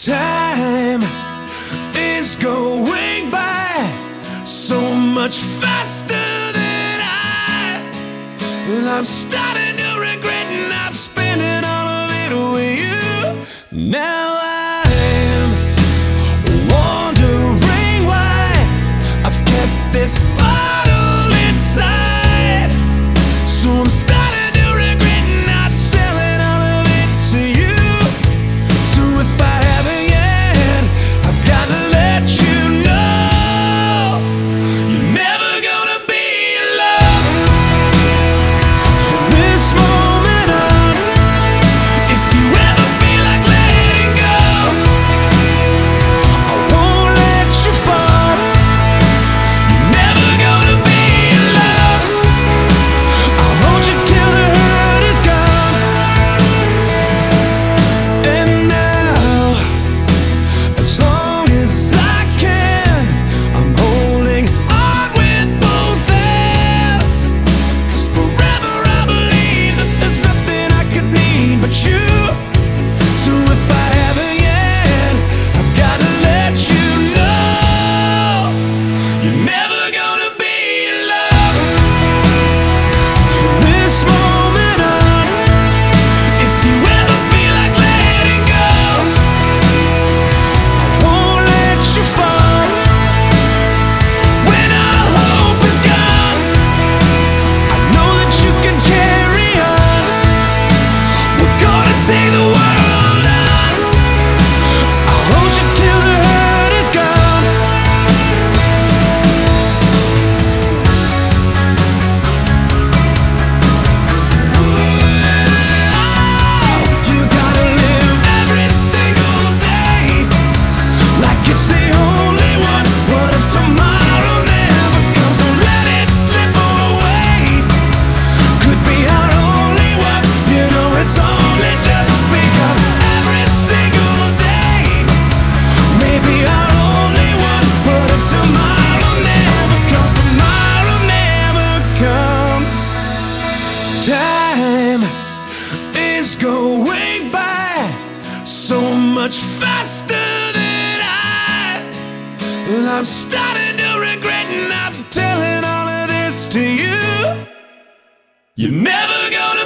Time is going by so much faster than I'm starting to regret not spending all of it with you. Now I'm wondering why I've kept this bottle inside. So I'm starting to regret not selling all of it to you. So if I haven't yet, I've got to let you know you're never gonna be alone from this moment on. If you ever feel like letting go, I won't let you fall. You're never gonna be alone. I'll hold you till the hurt is gone. And now, as long as I can, I'm holding on with both hands. 'Cause forever I believe that there's nothing I could need but you. So if I haven't yet, I've got to let you know you're never gonna be alone from this moment on. If you ever feel like letting go, I won't let you fall. When all hope is gone, I know that you can carry on. We're gonna take the world on. I'll hold you till the hurt is gone. You gotta live every single day like it's the only one. What if tomorrow never comes? Don't let it slip away. Could be our only one. You know it's only just begun. Every single day, maybe our only one. What if tomorrow never comes? Tomorrow never comes. Time is going by so much faster than I'm starting to regret not telling all of this to you. You're never gonna